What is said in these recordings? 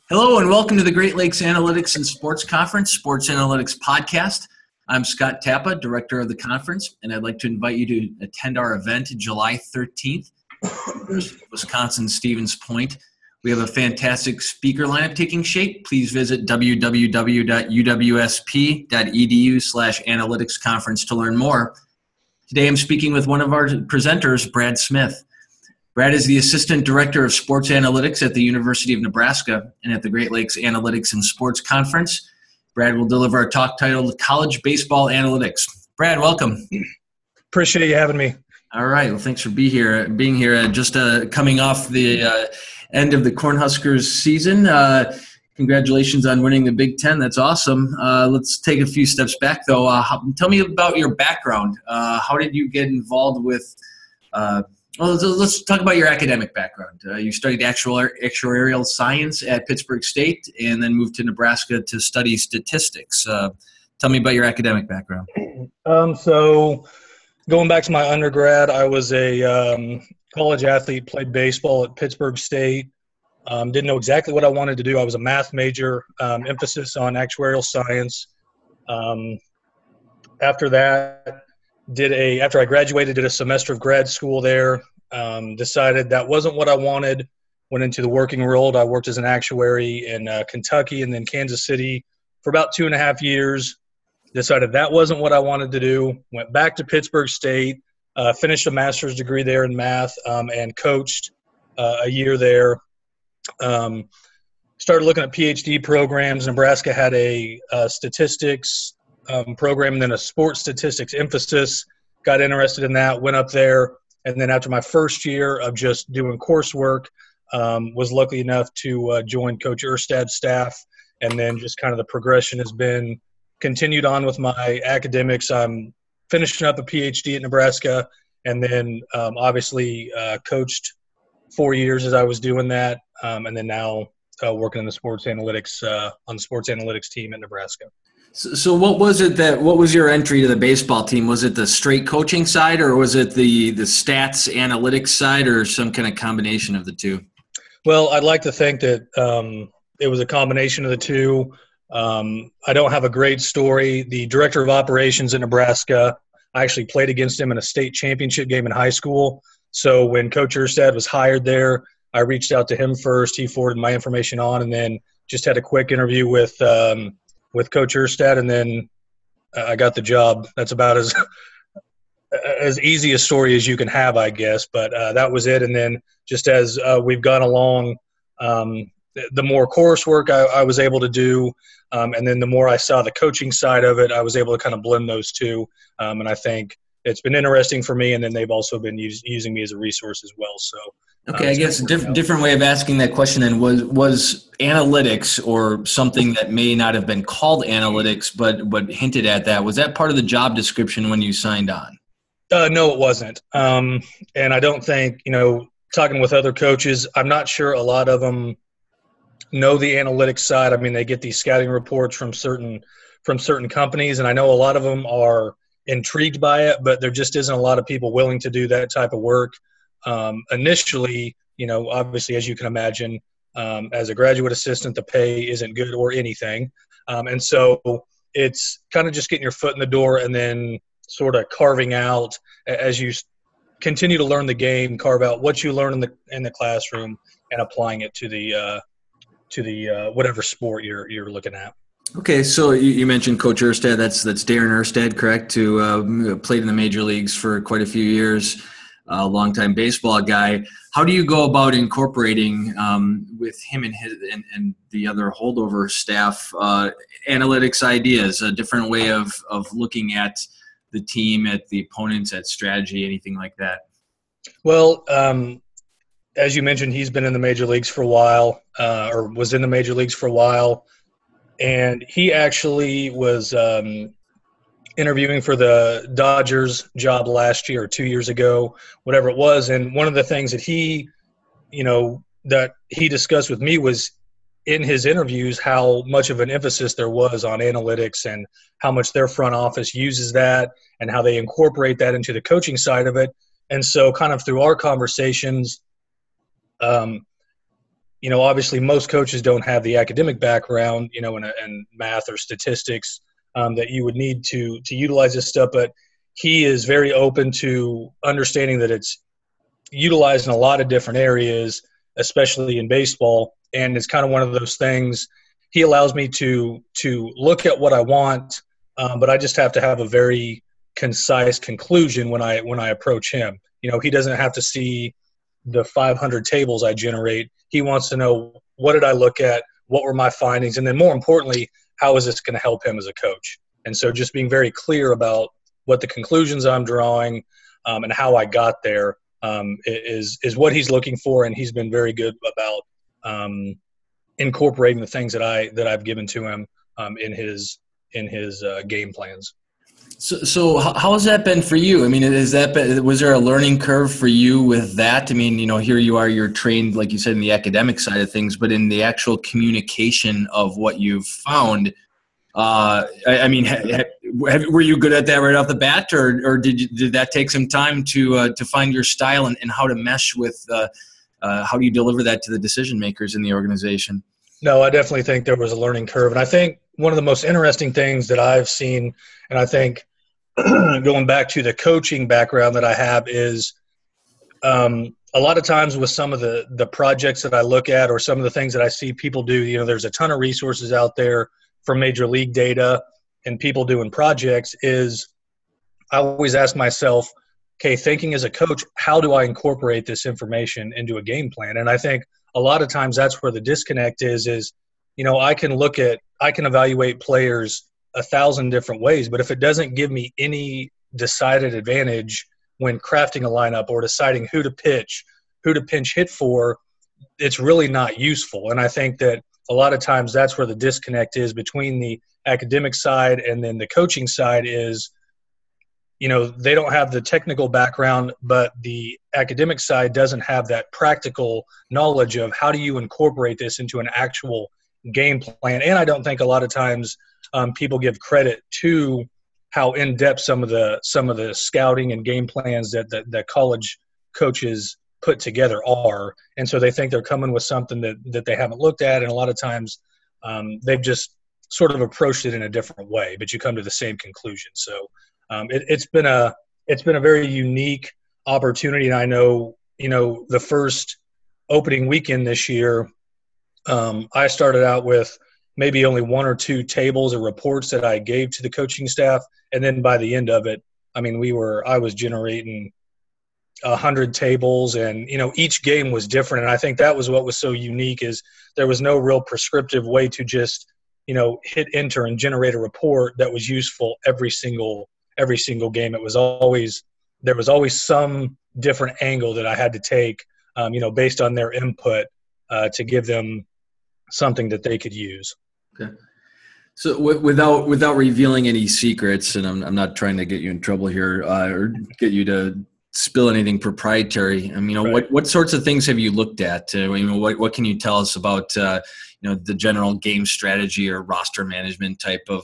Hello and welcome to the Great Lakes Analytics and Sports Conference, Sports Analytics Podcast. I'm Scott Tappa, Director of the conference, and I'd like to invite you to attend our event July 13th, Wisconsin Stevens Point. We have a fantastic speaker lineup taking shape. Please visit www.uwsp.edu/analytics conference to learn more. Today I'm speaking with one of our presenters, Brad Smith. Brad is the Assistant Director of Sports Analytics at the University of Nebraska and at the Great Lakes Analytics and Sports Conference. Brad will deliver a talk titled College Baseball Analytics. Brad, welcome. Appreciate you having me. All right. Well, thanks for being here. Just coming off the end of the Cornhuskers season. Congratulations on winning the Big Ten. That's awesome. Let's take a few steps back, though. Tell me about your background. How did you get involved with Well, let's talk about your academic background. You studied actuarial science at Pittsburgh State and then moved to Nebraska to study statistics. Tell me about your academic background. So going back to my undergrad, I was a college athlete, played baseball at Pittsburgh State. Didn't know exactly what I wanted to do. I was a math major, emphasis on actuarial science. After that, after I graduated, did a semester of grad school there, decided that wasn't what I wanted, went into the working world. I worked as an actuary in Kentucky and then Kansas City for about 2.5 years, decided that wasn't what I wanted to do, went back to Pittsburgh State, finished a master's degree there in math, and coached a year there. Started looking at PhD programs. Nebraska had a statistics program and then a sports statistics emphasis. Got interested in that, went up there, and then after my first year of just doing coursework, was lucky enough to join Coach Erstad's staff, and then just kind of the progression has been continued on with my academics. I'm finishing up a PhD at Nebraska, and then obviously coached 4 years as I was doing that, and then now working in the sports analytics on the sports analytics team at Nebraska. So what was your entry to the baseball team? Was it the straight coaching side, or was it the stats analytics side, or some kind of combination of the two? Well, I'd like to think that it was a combination of the two. I don't have a great story. The director of operations in Nebraska, I actually played against him in a state championship game in high school. So when Coach Erstad was hired there, I reached out to him first. He forwarded my information on, and then just had a quick interview with Coach Erstad, and then I got the job. That's about as easy a story as you can have, I guess. But that was it. And then just as we've gone along, the more coursework I was able to do, and then the more I saw the coaching side of it, I was able to kind of blend those two. And I think it's been interesting for me, and then they've also been using me as a resource as well. So. Okay, I guess a different way of asking that question then was analytics, or something that may not have been called analytics but hinted at that, was that part of the job description when you signed on? No, it wasn't. And I don't think, talking with other coaches, I'm not sure a lot of them know the analytics side. I mean, they get these scouting reports from certain companies, and I know a lot of them are intrigued by it, but there just isn't a lot of people willing to do that type of work. Initially, obviously, as you can imagine, as a graduate assistant, the pay isn't good or anything. And so it's kind of just getting your foot in the door and then sort of carving out, as you continue to learn the game, carve out what you learn in the classroom and applying it to the whatever sport you're looking at. Okay, so you mentioned Coach Erstad. That's Darren Erstad, correct? Who played in the major leagues for quite a few years. A longtime baseball guy. How do you go about incorporating with him and the other holdover staff analytics ideas, a different way of looking at the team, at the opponents, at strategy, anything like that? Well, as you mentioned, he's been in the major leagues for a while, or was in the major leagues for a while, and he actually was interviewing for the Dodgers job last year or 2 years ago, whatever it was. And one of the things that he discussed with me was in his interviews how much of an emphasis there was on analytics and how much their front office uses that and how they incorporate that into the coaching side of it. And so kind of through our conversations, obviously most coaches don't have the academic background, in math or statistics that you would need to utilize this stuff. But he is very open to understanding that it's utilized in a lot of different areas, especially in baseball. And it's kind of one of those things. He allows me to look at what I want, but I just have to have a very concise conclusion when I approach him. He doesn't have to see the 500 tables I generate. He wants to know, what did I look at? What were my findings? And then more importantly, how is this going to help him as a coach? And so just being very clear about what the conclusions I'm drawing and how I got there is what he's looking for. And he's been very good about incorporating the things that I've given to him in his game plans. So how has that been for you? I mean, was there a learning curve for you with that? I mean, here you are, you're trained, like you said, in the academic side of things, but in the actual communication of what you've found, were you good at that right off the bat, or did that take some time to find your style and how to mesh with, how do you deliver that to the decision makers in the organization? No, I definitely think there was a learning curve. And I think one of the most interesting things that I've seen, and I think going back to the coaching background that I have, is a lot of times with some of the projects that I look at or some of the things that I see people do, there's a ton of resources out there for major league data and people doing projects. Is I always ask myself, okay, thinking as a coach, how do I incorporate this information into a game plan? And I think a lot of times that's where the disconnect is I can evaluate players 1,000 different ways, but if it doesn't give me any decided advantage when crafting a lineup or deciding who to pitch, who to pinch hit for, it's really not useful. And I think that a lot of times that's where the disconnect is between the academic side and then the coaching side is, they don't have the technical background, but the academic side doesn't have that practical knowledge of how do you incorporate this into an actual game plan. And I don't think a lot of times people give credit to how in-depth some of the scouting and game plans that college coaches put together are. And so they think they're coming with something that they haven't looked at. And a lot of times they've just sort of approached it in a different way, but you come to the same conclusion. So it's been a very unique opportunity. And I know, the first opening weekend this year, I started out with maybe only one or two tables or reports that I gave to the coaching staff. And then by the end of it, I was generating 100 tables, and, each game was different. And I think that was what was so unique, is there was no real prescriptive way to just, hit enter and generate a report that was useful every single game. There was always some different angle that I had to take, based on their input to give them something that they could use. Okay. So without revealing any secrets, and I'm not trying to get you in trouble here or get you to spill anything proprietary. Right. What sorts of things have you looked at? What can you tell us about the general game strategy or roster management type of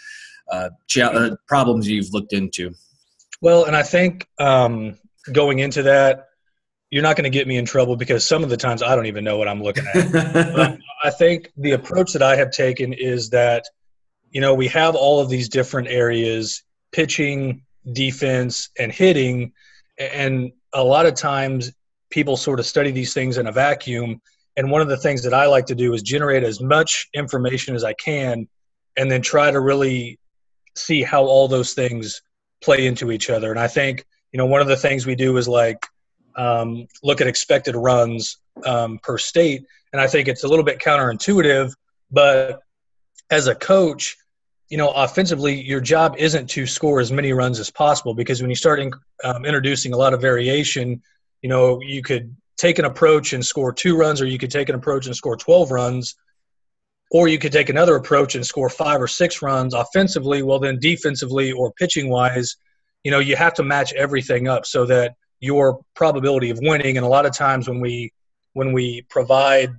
problems you've looked into? Well, and I think going into that, you're not going to get me in trouble because some of the times I don't even know what I'm looking at. I think the approach that I have taken is that, we have all of these different areas, pitching, defense, and hitting. And a lot of times people sort of study these things in a vacuum. And one of the things that I like to do is generate as much information as I can and then try to really see how all those things play into each other. And I think, one of the things we do is look at expected runs per state. And I think it's a little bit counterintuitive, but as a coach, offensively, your job isn't to score as many runs as possible, because when you start introducing a lot of variation, you could take an approach and score 2 runs, or you could take an approach and score 12 runs, or you could take another approach and score 5 or 6 runs offensively. Well, then defensively or pitching wise, you have to match everything up so that your probability of winning. And a lot of times when we provide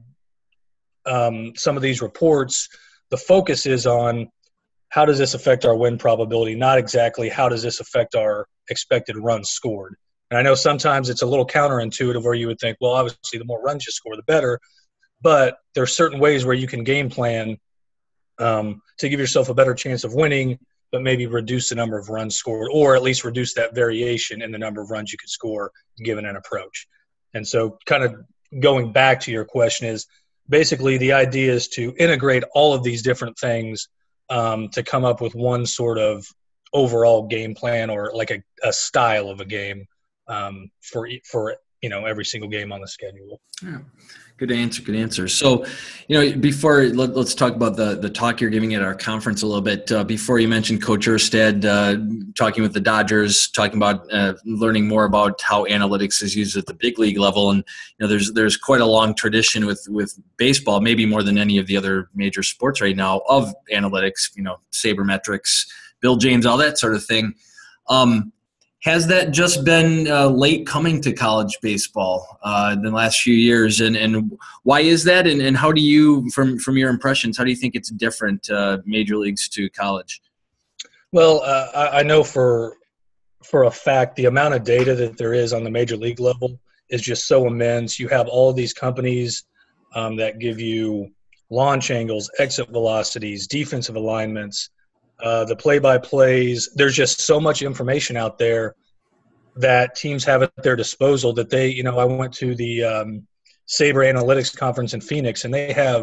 some of these reports, the focus is on how does this affect our win probability, not exactly how does this affect our expected runs scored. And I know sometimes it's a little counterintuitive where you would think, well, obviously the more runs you score, the better. but there are certain ways where you can game plan to give yourself a better chance of winning, but maybe reduce the number of runs scored, or at least reduce that variation in the number of runs you could score given an approach. And so kind of going back to your question is basically the idea is to integrate all of these different things to come up with one sort of overall game plan, or like a style of a game for every single game on the schedule. Yeah. Good answer. So, before let's talk about the talk you're giving at our conference a little bit. Before, you mentioned Coach Erstad talking with the Dodgers, talking about learning more about how analytics is used at the big league level, and there's quite a long tradition with baseball, maybe more than any of the other major sports right now, of analytics. Sabermetrics, Bill James, all that sort of thing. Has that just been late coming to college baseball in the last few years? And why is that? And how do you, from your impressions, how do you think it's different, major leagues to college? Well, I know for a fact the amount of data that there is on the major league level is just so immense. You have all these companies that give you launch angles, exit velocities, defensive alignments, the play-by-plays. There's just so much information out there that teams have at their disposal that they, I went to the Sabre Analytics Conference in Phoenix, and they have,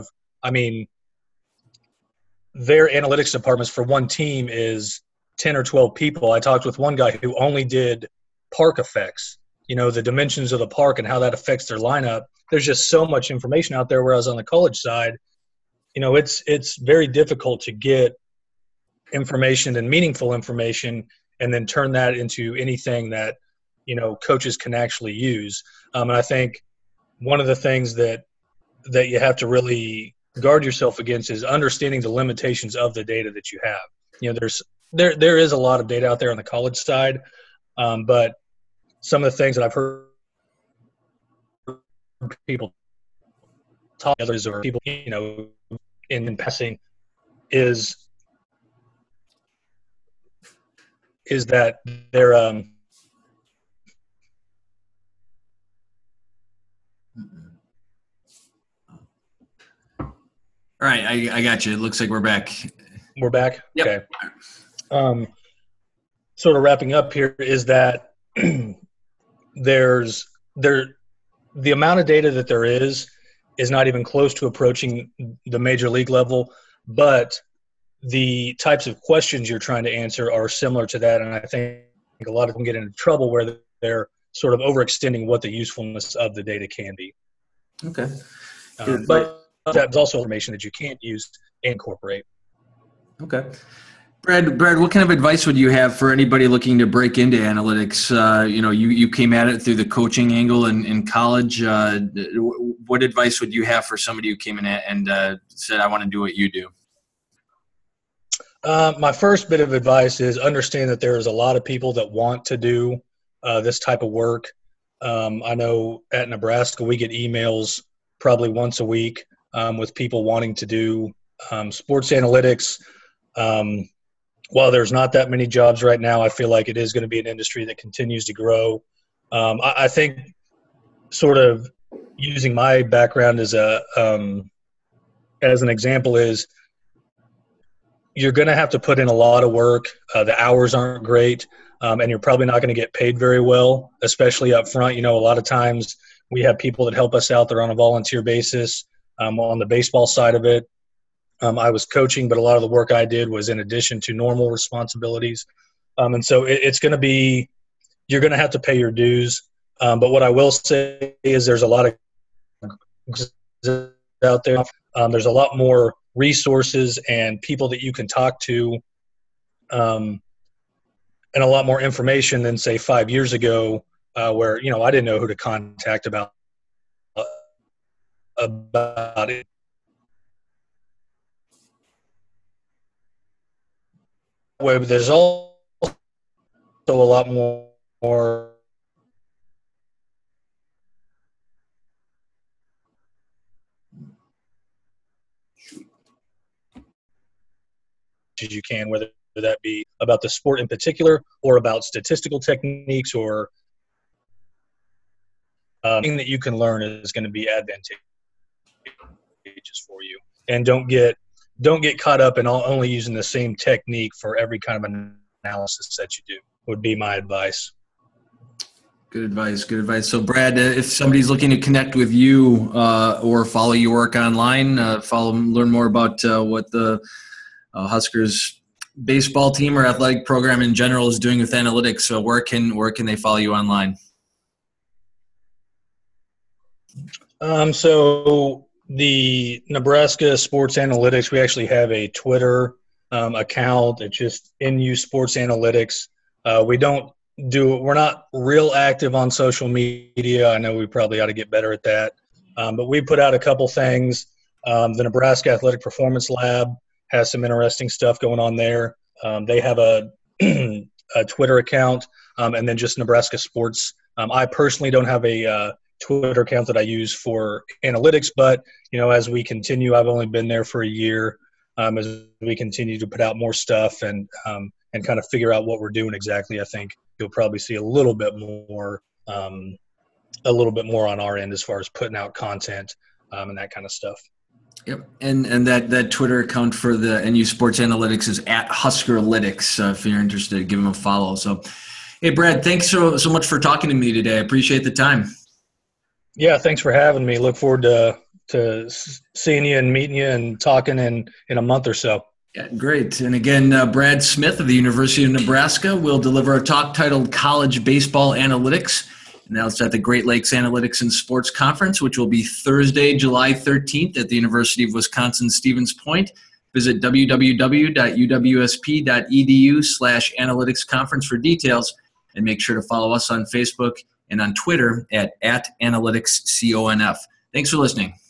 their analytics departments for one team is 10 or 12 people. I talked with one guy who only did park effects, the dimensions of the park and how that affects their lineup. There's just so much information out there, whereas on the college side, it's very difficult to get information and meaningful information and then turn that into anything that coaches can actually use. And I think one of the things that you have to really guard yourself against is understanding the limitations of the data that you have. There is a lot of data out there on the college side, but some of the things that I've heard people talk to others or people in passing is that they're All right, I got you. It looks like we're back. We're back? Yep. Okay. Sort of wrapping up here is that the amount of data that there is not even close to approaching the major league level, but the types of questions you're trying to answer are similar to that, and I think a lot of them get into trouble where they're sort of overextending what the usefulness of the data can be. Okay. But that's also information that you can't use and incorporate. Okay. Brad, what kind of advice would you have for anybody looking to break into analytics? You came at it through the coaching angle in college. What advice would you have for somebody who came in and said, I want to do what you do? My first bit of advice is understand that there is a lot of people that want to do this type of work. I know at Nebraska we get emails probably once a week with people wanting to do sports analytics. While there's not that many jobs right now, I feel like it is going to be an industry that continues to grow. I think sort of using my background as an example is you're going to have to put in a lot of work. The hours aren't great, and you're probably not going to get paid very well, especially up front. A lot of times we have people that help us out there on a volunteer basis. On the baseball side of it, I was coaching, but a lot of the work I did was in addition to normal responsibilities. And so it's going to be – you're going to have to pay your dues. But what I will say is there's a lot of out there. There's a lot more resources and people that you can talk to and a lot more information than, say, 5 years ago where, I didn't know who to contact about it. But there's also a lot more as you can, whether that be about the sport in particular or about statistical techniques or anything that you can learn is going to be advantageous pages for you. And don't get caught up in only using the same technique for every kind of analysis that you do, would be my advice. Good advice. Good advice. So, Brad, if somebody's looking to connect with you or follow your work online, learn more about what the Huskers baseball team or athletic program in general is doing with analytics, so where can they follow you online? So the Nebraska Sports Analytics, we actually have a Twitter account. It's just NU Sports Analytics. We're not real active on social media. I know we probably ought to get better at that. But we put out a couple things. The Nebraska Athletic Performance Lab has some interesting stuff going on there. They have a Twitter account, and then just Nebraska Sports. I personally don't have a Twitter account that I use for analytics, but as we continue, I've only been there for a year. As we continue to put out more stuff and kind of figure out what we're doing exactly, I think you'll probably see a little bit more on our end as far as putting out content and that kind of stuff. Yep, and that Twitter account for the NU Sports Analytics is @HuskerLytics. If you're interested, give them a follow. So, hey, Brad, thanks so much for talking to me today. I appreciate the time. Yeah, thanks for having me. Look forward to seeing you and meeting you and talking in a month or so. Yeah, great. And again, Brad Smith of the University of Nebraska will deliver a talk titled College Baseball Analytics. And that's at the Great Lakes Analytics and Sports Conference, which will be Thursday, July 13th at the University of Wisconsin-Stevens Point. Visit www.uwsp.edu/analytics conference for details, and make sure to follow us on Facebook and on Twitter at @analyticsconf. Thanks for listening.